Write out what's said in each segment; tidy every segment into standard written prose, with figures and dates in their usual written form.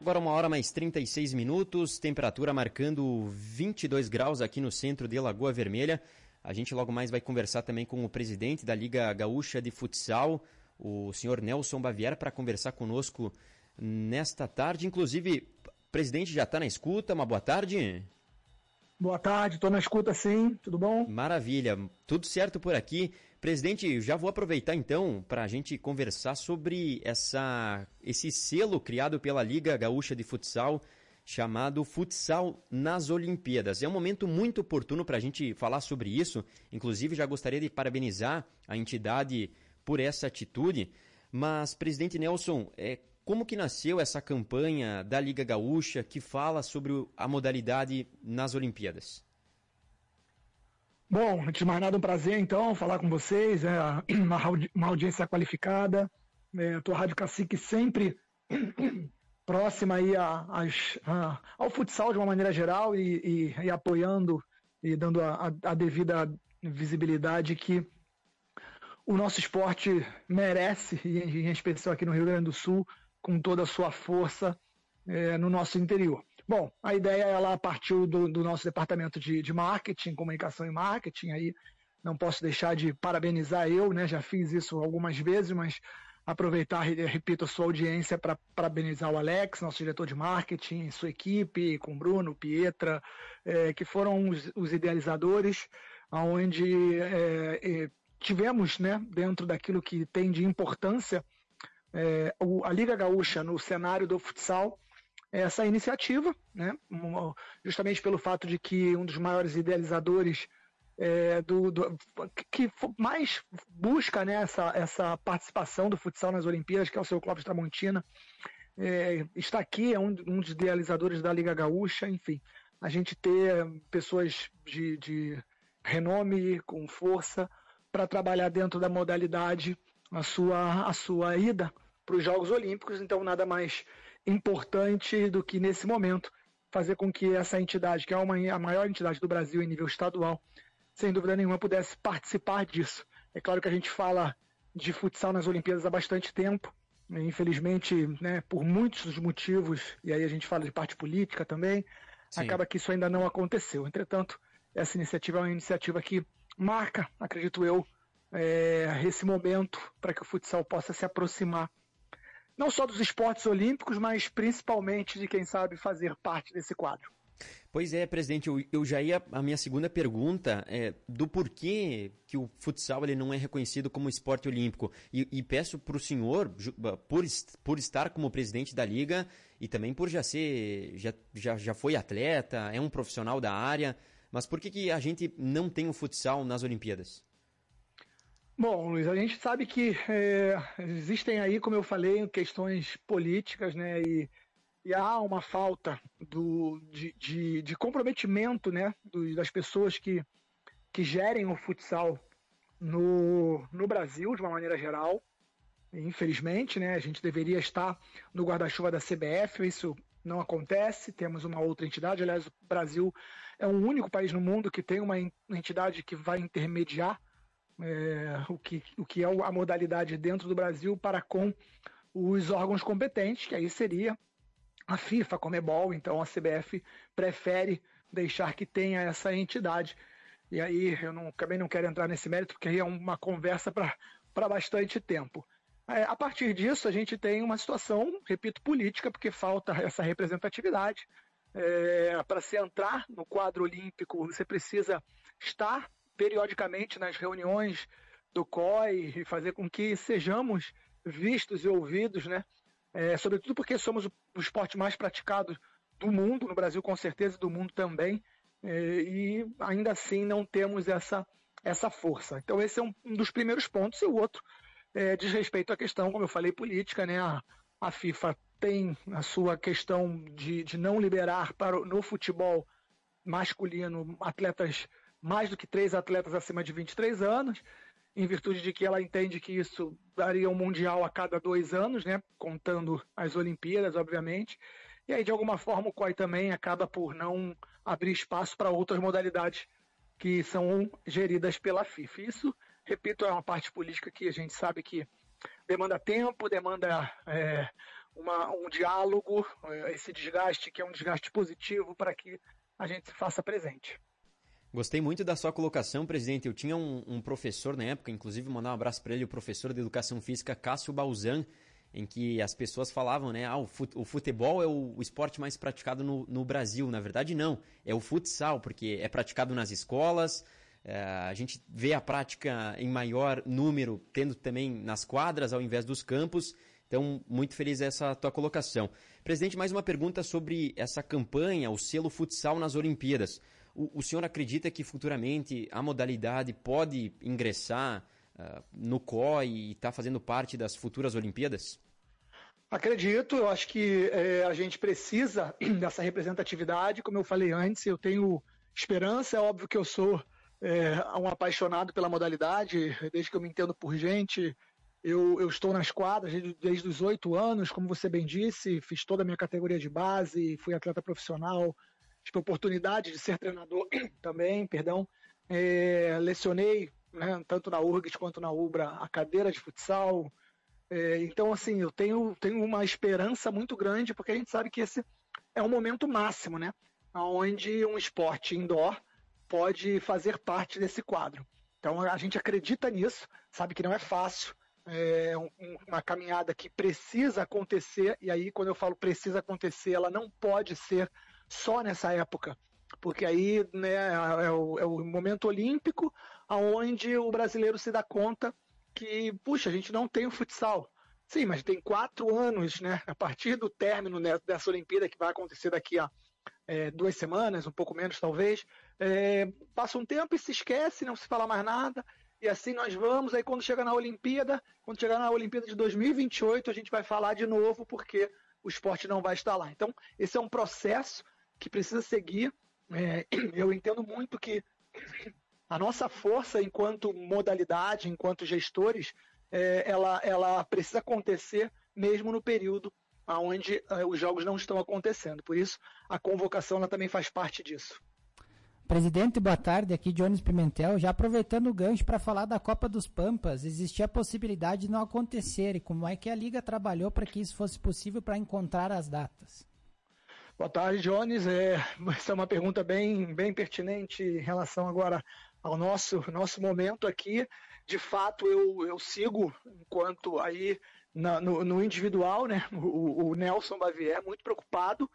Agora 1h mais 36, temperatura marcando 22 graus aqui no centro de Lagoa Vermelha. A gente logo mais vai conversar também com o presidente da Liga Gaúcha de Futsal, o senhor Nelson Baviera, para conversar conosco nesta tarde. Inclusive, o presidente já está na escuta, uma boa tarde. Boa tarde, estou na escuta sim, tudo bom? Maravilha, tudo certo por aqui. Presidente, já vou aproveitar então para a gente conversar sobre esse selo criado pela Liga Gaúcha de Futsal, chamado Futsal nas Olimpíadas. É um momento muito oportuno para a gente falar sobre isso. Inclusive, já gostaria de parabenizar a entidade por essa atitude. Mas, presidente Nelson, como que nasceu essa campanha da Liga Gaúcha que fala sobre a modalidade nas Olimpíadas? Bom, antes de mais nada, um prazer então falar com vocês, uma audiência qualificada, a tua Rádio Cacique sempre próxima aí ao futsal de uma maneira geral e apoiando e dando a devida visibilidade que o nosso esporte merece, e em especial aqui no Rio Grande do Sul, com toda a sua força no nosso interior. Bom, a ideia ela partiu do nosso departamento de marketing, comunicação e marketing, aí não posso deixar de parabenizar eu, né, já fiz isso algumas vezes, mas aproveitar, repito, a sua audiência para parabenizar o Alex, nosso diretor de marketing, sua equipe, com o Bruno, Pietra, que foram os idealizadores, onde tivemos, né, dentro daquilo que tem de importância, a Liga Gaúcha no cenário do futsal, essa iniciativa, né, justamente pelo fato de que um dos maiores idealizadores que mais busca, né, essa participação do futsal nas Olimpíadas, que é o seu Clóvis Tramontina, está aqui, é um dos idealizadores da Liga Gaúcha. Enfim, a gente ter pessoas de renome, com força, para trabalhar dentro da modalidade a sua ida para os Jogos Olímpicos. Então, nada mais importante do que, nesse momento, fazer com que essa entidade, que é a maior entidade do Brasil em nível estadual, sem dúvida nenhuma, pudesse participar disso. É claro que a gente fala de futsal nas Olimpíadas há bastante tempo, né, infelizmente, né, por muitos dos motivos, e aí a gente fala de parte política também, sim, acaba que isso ainda não aconteceu. Entretanto, essa iniciativa é uma iniciativa que marca, acredito eu, esse momento para que o futsal possa se aproximar não só dos esportes olímpicos, mas principalmente de quem sabe fazer parte desse quadro. Pois é, presidente, eu já ia, a minha segunda pergunta do porquê que o futsal ele não é reconhecido como esporte olímpico, e peço para o senhor, por estar como presidente da Liga e também por já foi atleta, é um profissional da área, mas por que a gente não tem o futsal nas Olimpíadas? Bom, Luiz, a gente sabe que existem aí, como eu falei, questões políticas, né, e há uma falta de comprometimento, né, das pessoas que gerem o futsal no Brasil, de uma maneira geral. E, infelizmente, né, a gente deveria estar no guarda-chuva da CBF, isso não acontece, temos uma outra entidade. Aliás, o Brasil é o único país no mundo que tem uma entidade que vai intermediar o que é a modalidade dentro do Brasil para com os órgãos competentes, que aí seria a FIFA, a Conmebol. Então a CBF prefere deixar que tenha essa entidade. E aí eu também não quero entrar nesse mérito, porque aí é uma conversa para bastante tempo. A partir disso, a gente tem uma situação, repito, política, porque falta essa representatividade. Para se entrar no quadro olímpico, você precisa estar periodicamente nas reuniões do COI e fazer com que sejamos vistos e ouvidos, né? Sobretudo porque somos o esporte mais praticado do mundo, no Brasil com certeza, e do mundo também, e ainda assim não temos essa força. Então esse é um dos primeiros pontos. E o outro diz respeito à questão, como eu falei, política, né? A FIFA tem a sua questão de não liberar no futebol masculino mais do que 3 atletas acima de 23 anos, em virtude de que ela entende que isso daria um mundial a cada 2 anos, né, contando as Olimpíadas, obviamente. E aí, de alguma forma, o COI também acaba por não abrir espaço para outras modalidades que são geridas pela FIFA. Isso, repito, é uma parte política que a gente sabe que demanda tempo, demanda um diálogo, esse desgaste que é um desgaste positivo para que a gente se faça presente. Gostei muito da sua colocação, presidente. Eu tinha um professor na época, inclusive mandar um abraço para ele, o professor de Educação Física, Cássio Balzan, em que as pessoas falavam, né, o futebol é o esporte mais praticado no Brasil. Na verdade, não. É o futsal, porque é praticado nas escolas, a gente vê a prática em maior número, tendo também nas quadras ao invés dos campos. Então, muito feliz essa tua colocação. Presidente, mais uma pergunta sobre essa campanha, o selo futsal nas Olimpíadas. O senhor acredita que futuramente a modalidade pode ingressar no COI e está fazendo parte das futuras Olimpíadas? Acredito, eu acho que a gente precisa dessa representatividade, como eu falei antes, eu tenho esperança, é óbvio que eu sou um apaixonado pela modalidade, desde que eu me entendo por gente, eu estou nas quadras desde os 8 anos, como você bem disse, fiz toda a minha categoria de base, fui atleta profissional, tive a oportunidade de ser treinador também, lecionei, né, tanto na URGS quanto na UBRA, a cadeira de futsal. Então, assim, eu tenho uma esperança muito grande, porque a gente sabe que esse é um momento máximo, né, onde um esporte indoor pode fazer parte desse quadro. Então, a gente acredita nisso, sabe que não é fácil, é uma caminhada que precisa acontecer, e aí, quando eu falo precisa acontecer, ela não pode ser só nessa época, porque aí, né, é o momento olímpico onde o brasileiro se dá conta que, puxa, a gente não tem o futsal. Sim, mas tem 4 anos, né, a partir do término, né, dessa Olimpíada, que vai acontecer daqui a 2 semanas, um pouco menos talvez, passa um tempo e se esquece, não se fala mais nada, e assim nós vamos, aí quando chegar na Olimpíada de 2028, a gente vai falar de novo, porque o esporte não vai estar lá. Então, esse é um processo que precisa seguir. Eu entendo muito que a nossa força enquanto modalidade, enquanto gestores, ela precisa acontecer mesmo no período onde os jogos não estão acontecendo. Por isso, a convocação ela também faz parte disso. Presidente, boa tarde. Aqui Jones Pimentel. Já aproveitando o gancho para falar da Copa dos Pampas, existia a possibilidade de não acontecer. E como é que a Liga trabalhou para que isso fosse possível para encontrar as datas? Boa tarde, Jones. Essa é uma pergunta bem pertinente em relação agora ao nosso momento aqui. De fato, eu sigo enquanto aí no individual, né? O Nelson Bavier muito preocupado,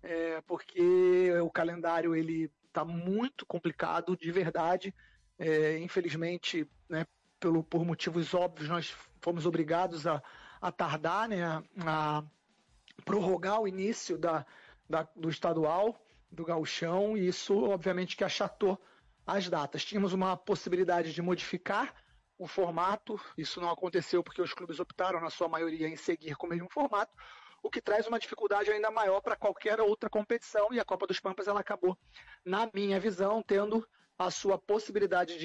porque o calendário ele está muito complicado, de verdade. Infelizmente, né, por motivos óbvios, nós fomos obrigados a tardar, né, a prorrogar o início do estadual, do gauchão, e isso obviamente que achatou as datas. Tínhamos uma possibilidade de modificar o formato, isso não aconteceu porque os clubes optaram, na sua maioria, em seguir com o mesmo formato, o que traz uma dificuldade ainda maior para qualquer outra competição, e a Copa dos Pampas ela acabou, na minha visão, tendo a sua possibilidade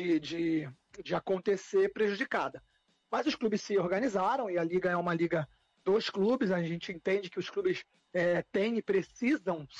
de acontecer prejudicada. Mas os clubes se organizaram, e a Liga é uma liga dos clubes, a gente entende que os clubes têm e precisam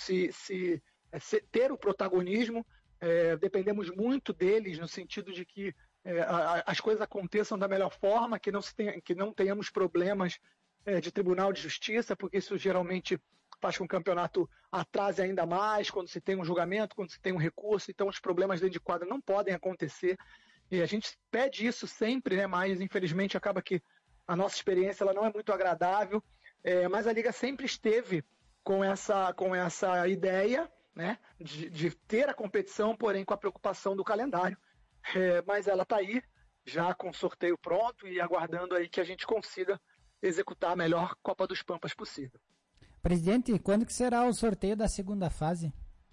ter o protagonismo, dependemos muito deles, no sentido de que as coisas aconteçam da melhor forma, que não tenhamos problemas de Tribunal de Justiça, porque isso geralmente faz com que o campeonato atrase ainda mais, quando se tem um julgamento, quando se tem um recurso, então os problemas dentro de quadra não podem acontecer, e a gente pede isso sempre, né, mas infelizmente acaba que a nossa experiência ela não é muito agradável, mas a Liga sempre esteve com essa ideia, né, de ter a competição, porém com a preocupação do calendário, mas ela está aí, já com o sorteio pronto e aguardando aí que a gente consiga executar a melhor Copa dos Pampas possível. Presidente, quando que será o sorteio da segunda fase?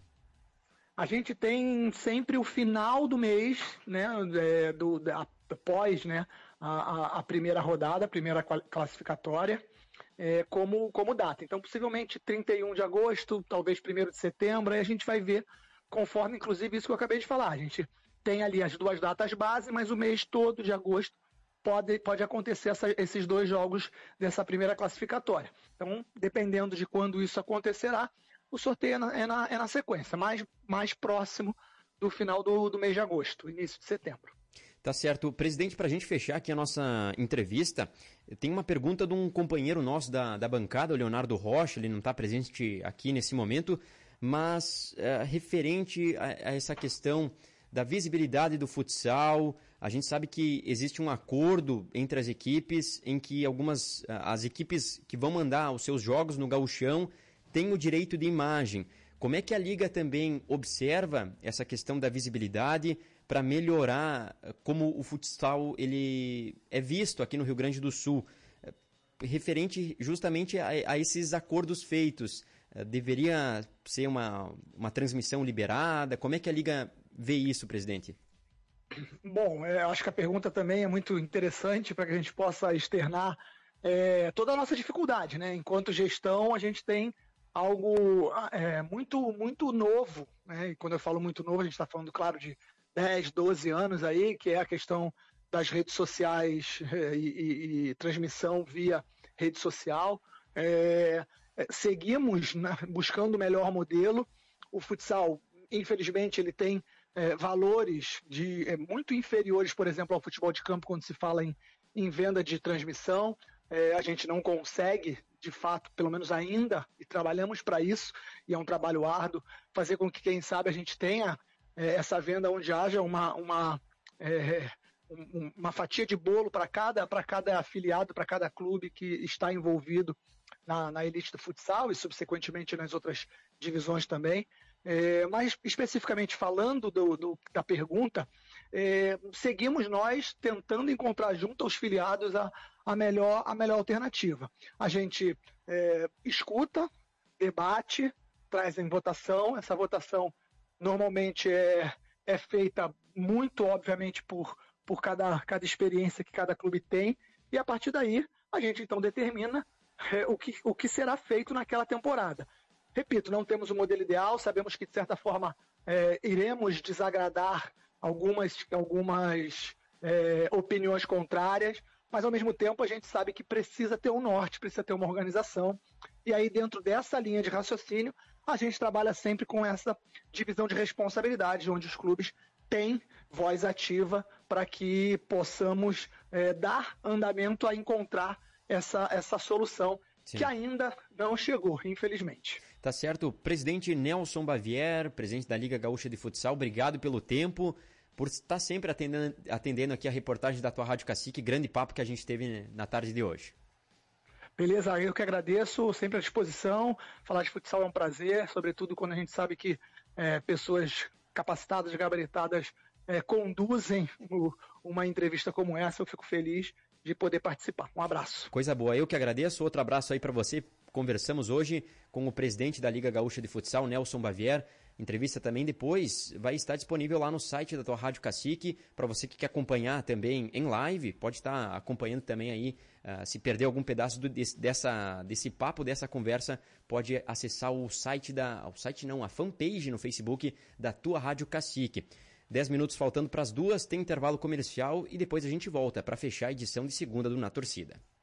A gente tem sempre o final do mês, né, após, né, a primeira rodada, a primeira classificatória, como data. Então, possivelmente 31 de agosto, talvez 1º de setembro, aí a gente vai ver, conforme, inclusive, isso que eu acabei de falar. A gente tem ali as 2 datas base, mas o mês todo de agosto pode acontecer esses 2 jogos dessa primeira classificatória. Então, dependendo de quando isso acontecerá, o sorteio é na sequência, mais próximo do final do mês de agosto, início de setembro. Tá certo. Presidente, para a gente fechar aqui a nossa entrevista, tem uma pergunta de um companheiro nosso da bancada, o Leonardo Rocha, ele não está presente aqui nesse momento, mas referente a essa questão da visibilidade do futsal, a gente sabe que existe um acordo entre as equipes em que as equipes que vão mandar os seus jogos no Gauchão têm o direito de imagem. Como é que a Liga também observa essa questão da visibilidade para melhorar como o futsal ele é visto aqui no Rio Grande do Sul, referente justamente a esses acordos feitos? Deveria ser uma transmissão liberada? Como é que a Liga vê isso, presidente? Bom, eu acho que a pergunta também é muito interessante para que a gente possa externar toda a nossa dificuldade, né? Enquanto gestão, a gente tem algo muito novo, né? E quando eu falo muito novo, a gente está falando, claro, de 10, 12 anos aí, que é a questão das redes sociais e transmissão via rede social. Seguimos buscando o melhor modelo. O futsal, infelizmente, ele tem valores muito inferiores, por exemplo, ao futebol de campo quando se fala em venda de transmissão. A gente não consegue, de fato, pelo menos ainda, e trabalhamos para isso, e é um trabalho árduo, fazer com que, quem sabe, a gente tenha essa venda onde haja uma fatia de bolo para cada afiliado, para cada clube que está envolvido na elite do futsal e, subsequentemente, nas outras divisões também. Mas, especificamente falando da pergunta, seguimos nós tentando encontrar junto aos filiados a melhor alternativa. A gente escuta, debate, traz em votação. Essa votação normalmente é feita muito, obviamente, por cada experiência que cada clube tem, e a partir daí a gente então determina o que será feito naquela temporada. Repito, não temos o modelo ideal, sabemos que de certa forma iremos desagradar algumas opiniões contrárias, mas ao mesmo tempo a gente sabe que precisa ter um norte, precisa ter uma organização, e aí dentro dessa linha de raciocínio a gente trabalha sempre com essa divisão de responsabilidades, onde os clubes têm voz ativa para que possamos dar andamento a encontrar essa solução. Sim. Que ainda não chegou, infelizmente. Tá certo. Presidente Nelson Bavier, presidente da Liga Gaúcha de Futsal, obrigado pelo tempo, por estar sempre atendendo aqui a reportagem da tua Rádio Cacique, grande papo que a gente teve na tarde de hoje. Beleza, eu que agradeço, sempre à disposição. Falar de futsal é um prazer, sobretudo quando a gente sabe que pessoas capacitadas, gabaritadas, conduzem uma entrevista como essa. Eu fico feliz de poder participar. Um abraço. Coisa boa, eu que agradeço. Outro abraço aí para você. Conversamos hoje com o presidente da Liga Gaúcha de Futsal, Nelson Bavier. Entrevista também depois vai estar disponível lá no site da tua Rádio Cacique, para você que quer acompanhar também em live, pode estar acompanhando também aí, se perder algum pedaço desse papo, dessa conversa, pode acessar a fanpage no Facebook da tua Rádio Cacique. 10 minutos faltando para as 2, tem intervalo comercial e depois a gente volta para fechar a edição de segunda do Na Torcida.